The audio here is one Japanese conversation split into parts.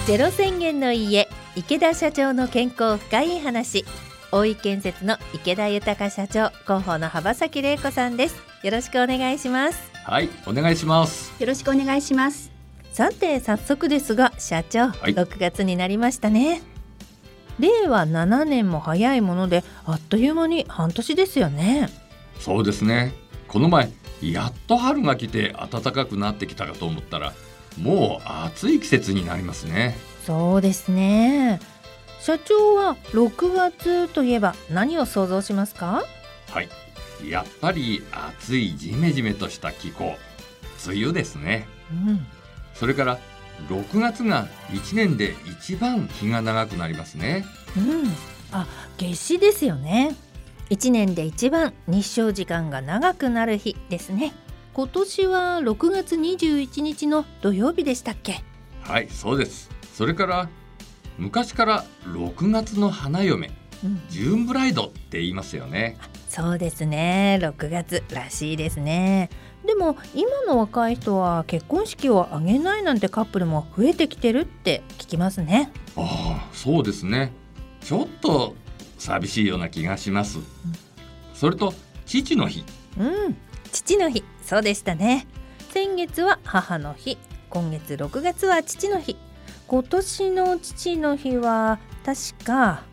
ゼロ宣言の家、池田社長の健康深い話。大井建設の池田豊社長、広報の幅崎玲子さんです。よろしくお願いします。 はい、お願いします。 よろしくお願いします。 さて早速ですが社長、6月になりましたね。令和7年も早いものであっという間に半年ですよね。 そうですね。この前やっと春が来て暖かくなってきたかと思ったら、もう暑い季節になりますね。 そうですね。社長は6月といえば何を想像しますか？ はい、やっぱり暑いジメジメとした気候、梅雨ですね。それから6月が1年で一番日が長くなりますね。 夏至ですよね。1年で一番日照時間が長くなる日ですね。今年は6月21日の土曜日でしたっけ？ はい、そうです。それから昔から6月の花嫁、ジューンブライドって言いますよね。 そうですね、6月らしいですね。でも今の若い人は結婚式を挙げないなんてカップルも増えてきてるって聞きますね。 そうですね。ちょっと寂しいような気がします。それと父の日。 父の日、そうでしたね。先月は母の日、今月6月は父の日。今年の父の日は確か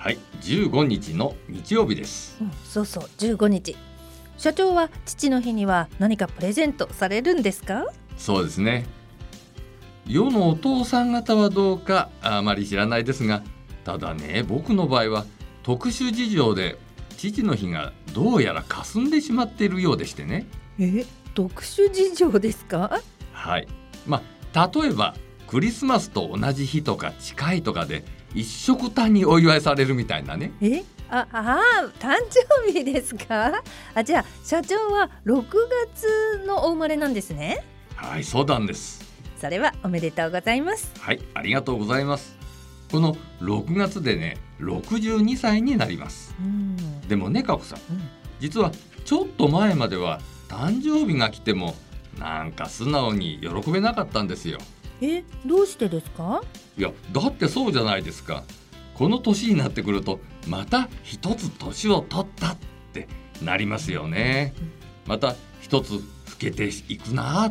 15日の日曜日です。 そう15日。社長は父の日には何かプレゼントされるんですか？ そうですね。世のお父さん方はどうかあまり知らないですが、ただね、僕の場合は特殊事情で父の日がどうやら霞んでしまっているようでしてね。 特殊事情ですか？ はい。例えばクリスマスと同じ日とか近いとかで一緒くたにお祝いされるみたいなね。 誕生日ですか？じゃあ社長は6月のお生まれなんですね。 はい、そうなんです。 それはおめでとうございます。 はい、ありがとうございます。この6月でね、62歳になります。でもね、かこさん、実はちょっと前までは誕生日が来てもなんか素直に喜べなかったんですよ。 どうしてですか？ いや、だってそうじゃないですか。この年になってくるとまた一つ年を取ったってなりますよね。また一つ老けていくなって。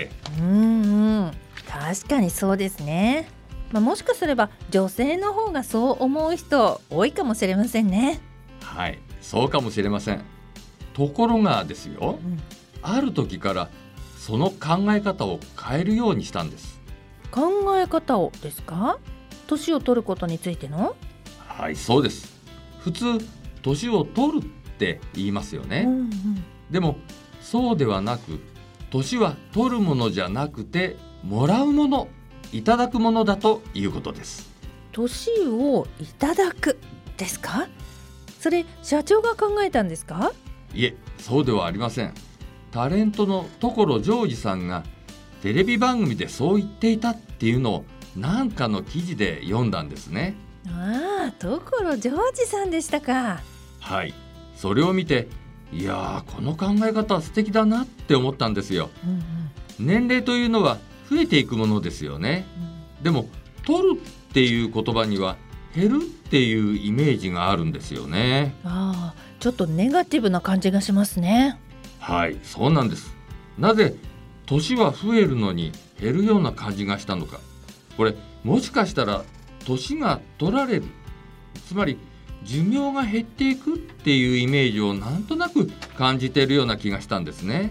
確かにそうですね。もしかすれば女性の方がそう思う人多いかもしれませんね。 はい、そうかもしれません。ところがですよ、ある時からその考え方を変えるようにしたんです。 考え方をですか？年を取ることについての？ はい、そうです。普通年を取るって言いますよね。でもそうではなく、年は取るものじゃなくてもらうもの、いただくものだということです。 年をいただくですか？それ社長が考えたんですか？ いえ、そうではありません。タレントの所ジョージさんがテレビ番組でそう言っていたっていうのをなんかの記事で読んだんですね。 所ジョージさんでしたか。 はい、それを見て、いやー、この考え方は素敵だなって思ったんですよ。年齢というのは増えていくものですよね。でも取るっていう言葉には減るっていうイメージがあるんですよね。 ちょっとネガティブな感じがしますね。 はい、そうなんです。なぜ年は増えるのに減るような感じがしたのか。これもしかしたら年が取られる、つまり寿命が減っていくっていうイメージをなんとなく感じているような気がしたんですね。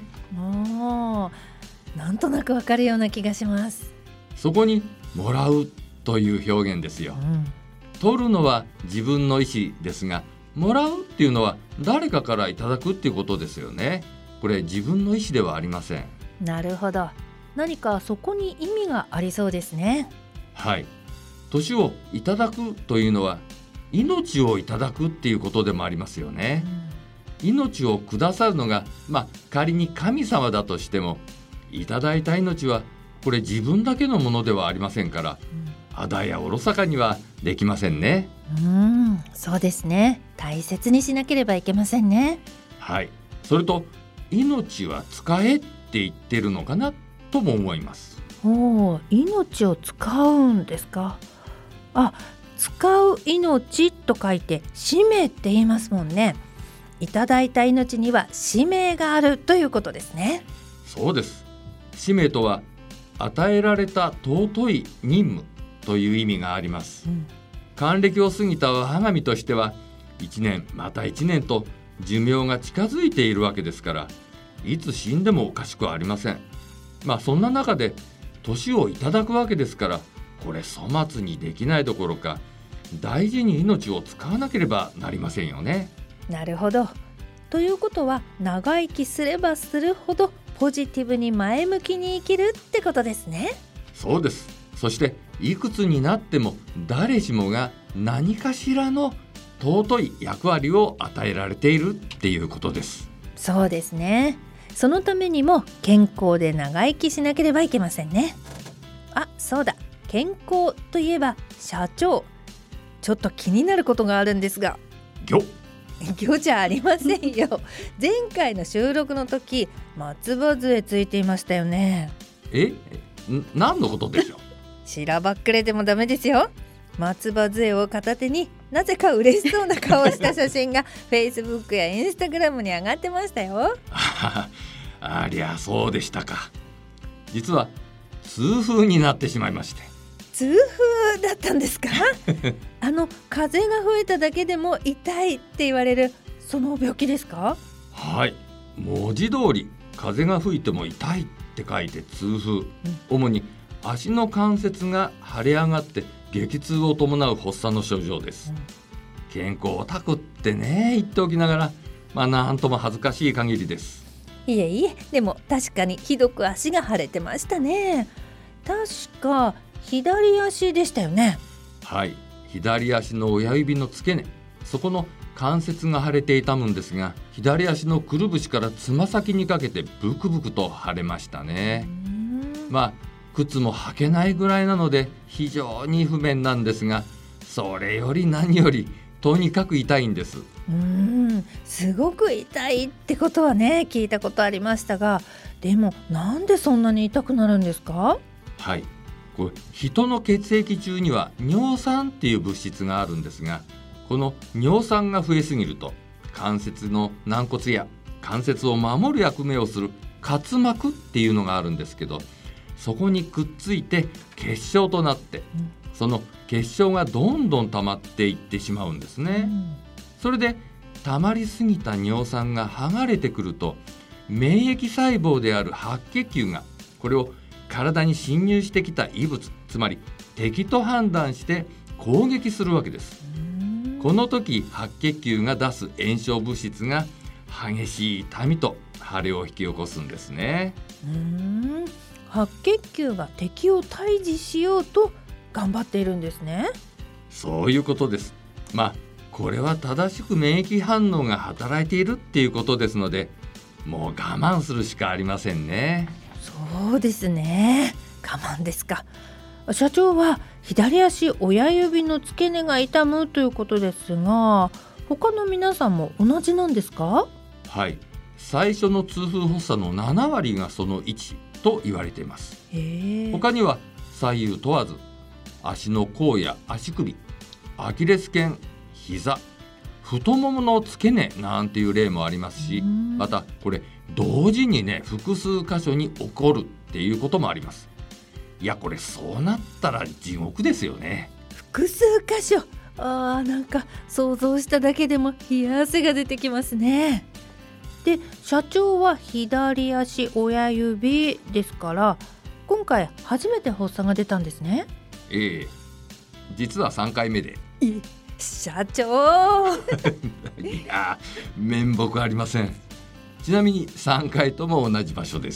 なんとなくわかるような気がします。 そこにもらうという表現ですよ。取るのは自分の意思ですが、もらうっていうのは誰かからいただくっていうことですよね。これ自分の意思ではありません。 なるほど。何かそこに意味がありそうですね。 はい。年をいただくというのは命をいただくっていうことでもありますよね。命をくださるのが、仮に神様だとしても、いただいた命はこれ自分だけのものではありませんから、あだやおろそかにはできませんね。 そうですね。大切にしなければいけませんね。 はい。それと命は使えって言ってるのかなとも思います。 命を使うんですか。使う命と書いて使命って言いますもんね。いただいた命には使命があるということですね。 そうです。使命とは与えられた尊い任務という意味があります。還暦を過ぎた我が身としては1年また1年と寿命が近づいているわけですから、いつ死んでもおかしくはありません。そんな中で年をいただくわけですから、これ粗末にできないどころか大事に命を使わなければなりませんよね。 なるほど。ということは長生きすればするほどポジティブに前向きに生きるってことですね。 そうです。そしていくつになっても誰しもが何かしらの尊い役割を与えられているっていうことです。 そうですね。そのためにも健康で長生きしなければいけませんね。そうだ、健康といえば社長、ちょっと気になることがあるんですが。 ぎょじゃありませんよ。前回の収録の時、松葉杖ついていましたよね。 何のことでしょう。 しらばっくれてもダメですよ。松葉杖を片手になぜか嬉しそうな顔をした写真がFacebook や Instagram に上がってましたよ。 ありゃそうでしたか。実は痛風になってしまいまして。 痛風だったんですか？風が吹いただけでも痛いって言われるその病気ですか？ はい、文字通り風が吹いても痛いって書いて痛風、主に足の関節が腫れ上がって激痛を伴う発作の症状です。健康オタクってね言っておきながら、なんとも恥ずかしい限りです。 いえ、でも確かにひどく足が腫れてましたね。確か左足でしたよね。 はい、左足の親指の付け根、そこの関節が腫れて痛むんですが、左足のくるぶしからつま先にかけてブクブクと腫れましたね。靴も履けないぐらいなので非常に不便なんですが、それより何よりとにかく痛いんです。 すごく痛いってことはね聞いたことありましたが、でもなんでそんなに痛くなるんですか？ はい、これ人の血液中には尿酸っていう物質があるんですが、この尿酸が増えすぎると関節の軟骨や関節を守る役目をする滑膜っていうのがあるんですけど、そこにくっついて結晶となって、その結晶がどんどん溜まっていってしまうんですね。それで溜まりすぎた尿酸が剥がれてくると、免疫細胞である白血球がこれを体に侵入してきた異物、つまり敵と判断して攻撃するわけです。この時白血球が出す炎症物質が激しい痛みと腫れを引き起こすんですね。 白血球が敵を退治しようと頑張っているんですね。 そういうことです。これは正しく免疫反応が働いているっていうことですので、もう我慢するしかありませんね。 そうですね、我慢ですか。社長は左足親指の付け根が痛むということですが、他の皆さんも同じなんですか？ はい、最初の痛風発作の7割がその1と言われています。他には左右問わず足の甲や足首、アキレス腱、膝、太ももの付け根なんていう例もありますし、またこれ同時にね複数箇所に起こるっていうこともあります。いやこれそうなったら地獄ですよね。 複数箇所、なんか想像しただけでも冷や汗が出てきますね。で、社長は左足親指ですから、今回初めて発作が出たんですね。 実は3回目で。 社長いや面目ありません。ちなみに3回とも同じ場所です。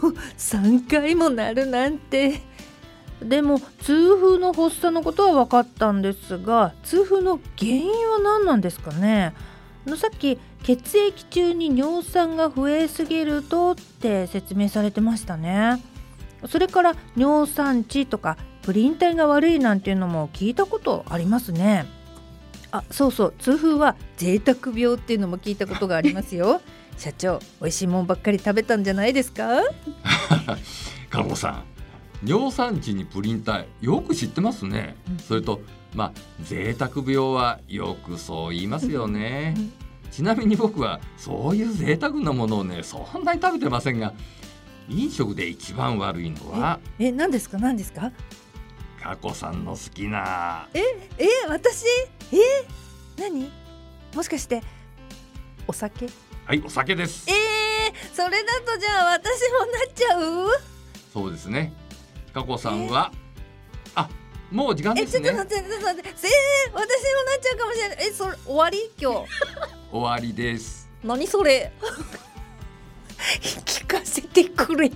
3回もなるなんて。でも痛風の発作のことは分かったんですが、痛風の原因は何なんですかね。さっき血液中に尿酸が増えすぎるとって説明されてましたね。それから尿酸値とかプリン体が悪いなんていうのも聞いたことありますね。そうそう、痛風は贅沢病っていうのも聞いたことがありますよ。社長、美味しいもんばっかり食べたんじゃないですか？ 加茂さん、 尿酸値にプリン体、よく知ってますね。それと贅沢病はよくそう言いますよね。ちなみに僕はそういう贅沢なものをね、そんなに食べてませんが、飲食で一番悪いのは何ですか何ですか？ 佳子さんの好きな私何？もしかしてお酒？ はい、お酒です。 それだとじゃあ私もなっちゃう？ そうですね。佳子さんはもう時間ですね。 ちょっと待って、私もなっちゃうかもしれない。それ終わり？今日終わりです。 何それ聞かせてくれ。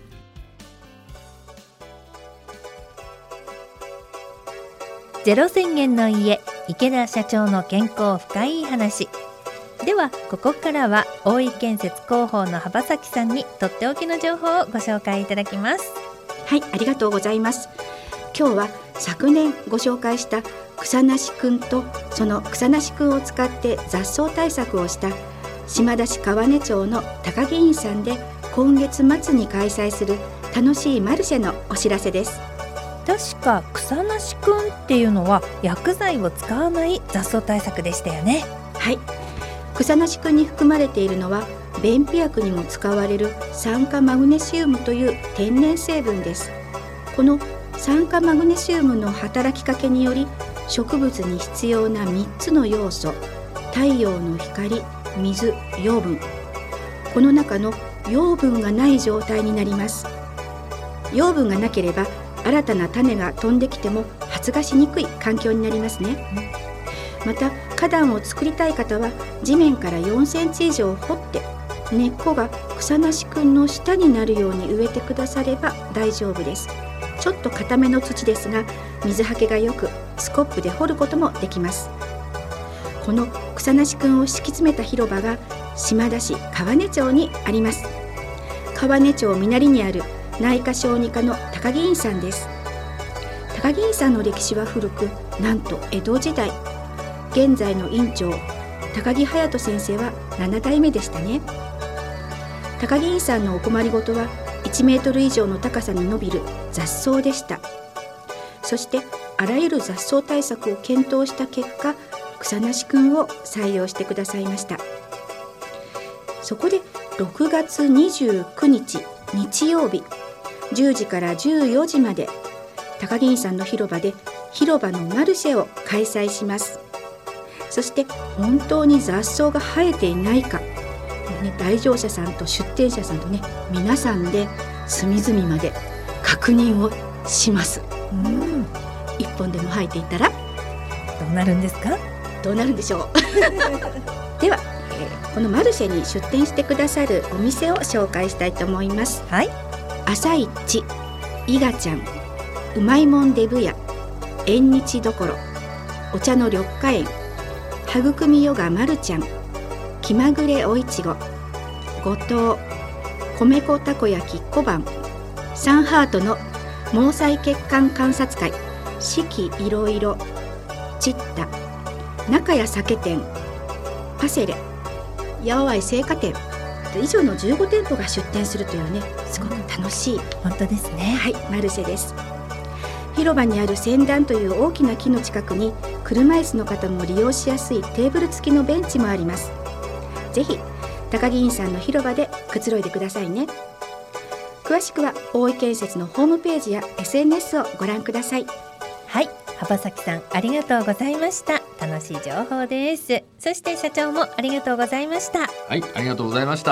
ゼロ宣言の家、池田社長の健康深い話では、ここからは大井建設広報の幅崎さんにとっておきの情報をご紹介いただきます。 はい、ありがとうございます。今日は昨年ご紹介した草梨くんと、その草梨くんを使って雑草対策をした島田市川根町の高木院さんで今月末に開催する楽しいマルシェのお知らせです。 確か草梨くんっていうのは薬剤を使わない雑草対策でしたよね。 はい、草梨くんに含まれているのは便秘薬にも使われる酸化マグネシウムという天然成分です。この酸化マグネシウムの働きかけにより、植物に必要な3つの要素、太陽の光、水、養分、この中の養分がない状態になります。養分がなければ新たな種が飛んできても発芽しにくい環境になりますね。また花壇を作りたい方は地面から4センチ以上掘って、根っこが草梨くんの下になるように植えてくだされば大丈夫です。ちょっと固めの土ですが、水はけがよくスコップで掘ることもできます。この草梨くんを敷き詰めた広場が島田市川根町にあります。川根町南にある内科小児科の高木院さんです。高木院さんの歴史は古く、なんと江戸時代。現在の院長高木隼人先生は7代目でしたね。高木院さんのお困りごとは1メートル以上の高さに伸びる雑草でした。そしてあらゆる雑草対策を検討した結果、草梨くんを採用してくださいました。そこで6月29日日曜日10時から14時まで高木院さんの広場で広場のマルシェを開催します。そして本当に雑草が生えていないか、来場者さんと出店者さんとね、皆さんで隅々まで確認をします。一本でも生えていたらどうなるんですか？ どうなるんでしょうでは、このマルシェに出店してくださるお店を紹介したいと思います。 はい、 朝市、伊賀ちゃん、うまいもんデブ屋、縁日どころ、お茶の緑花園、育みヨガまるちゃん、気まぐれおいちご、五島、米粉たこ焼き小判、サンハートの毛細血管観察会、四季いろいろ、チッタ、中谷酒店、パセレ、八百愛青果店、以上の15店舗が出店するというね、すごく楽しい、 本当ですね。 はい、マルシェです。広場にある船団という大きな木の近くに車椅子の方も利用しやすいテーブル付きのベンチもあります。ぜひ高木院さんの広場でくつろいでくださいね。詳しくは大井建設のホームページや SNS をご覧ください。 はい、幅崎さんありがとうございました。楽しい情報です。そして社長もありがとうございました。 はい、ありがとうございました。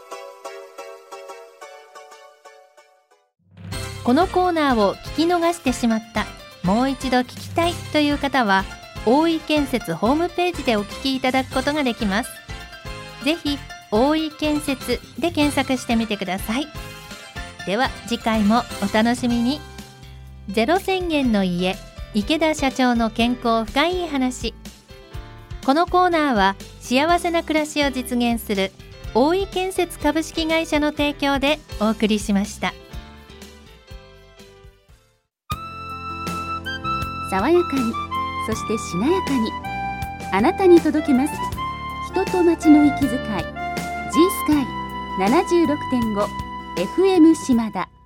このコーナーを聞き逃してしまった、もう一度聞きたいという方は大井建設ホームページでお聞きいただくことができます。ぜひ大井建設で検索してみてください。では次回もお楽しみに。ゼロ宣言の家、池田社長の健康深い話。このコーナーは幸せな暮らしを実現する大井建設株式会社の提供でお送りしました。 爽やかに、そしてしなやかに、あなたに届けます。人と街の息遣い G スカイ 76.5 FM 島田。